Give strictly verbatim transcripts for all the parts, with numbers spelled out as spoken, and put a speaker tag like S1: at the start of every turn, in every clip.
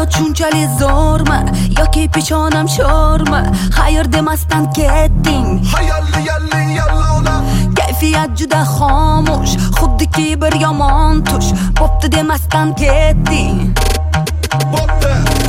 S1: Hayot shunchalik zo'rmi yoki peshonam sho'rmi? Xayr demasdan ketding.
S2: Hayalli yalli yallola.
S1: Kayfiyat juda xomush, xuddiki bir yomon tush. Bo'pti demasdan ketding.
S2: Bo'pti.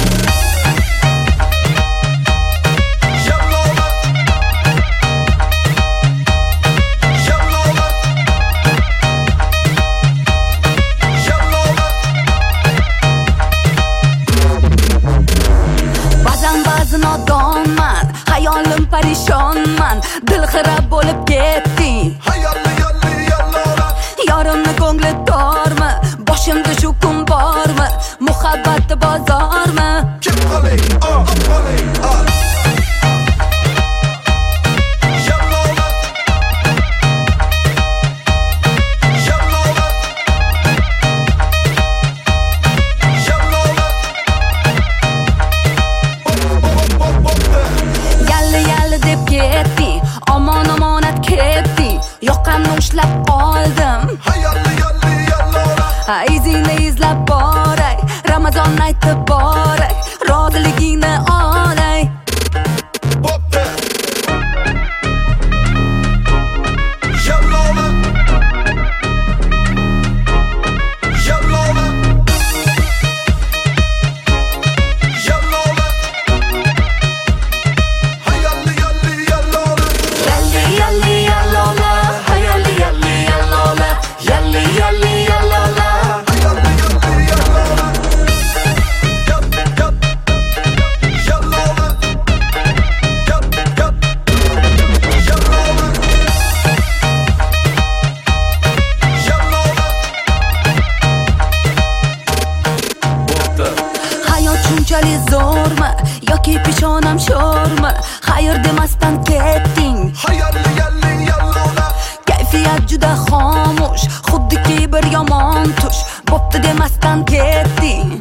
S1: Nodonman, hayolim parishonman, dil xira bo'lib ketding.
S2: Hayalli yalli yallola.
S1: Yorimni ko'ngli tormi, boshimda shu kun bormi, muhabbati bozormi?
S2: Kim qoling, oh, qoling, oh. Yallola. Yallola. Yallola.
S1: Yalli yalli deb ketding, omon omonat ketding. Yoqamni ushlab oldim.
S2: Hayalli yalli yallola.
S1: Izingni izlab boray, Ramazon aytib boray, roziligingni olay.
S2: Bo'pti. Yallola. Yallola. Yallola. Hayalli yalli yallola.
S1: Yalli yalli yallola, hayalli yalli yallola, yalli yalli yallola.
S2: Hayalli yalli yallola. Yap yap. Yallola. Yap yap. Yallola. Yallola. Bo'pti.
S1: Hayot shunchalik zo'rmi yoki peshonam sho'rmi? Xayr demasdan ketding.
S2: Hayalli yalli yallola.
S1: Kayfiyat juda xomush, xuddiki bir yomon tush. Bo'pti demasdan ketding.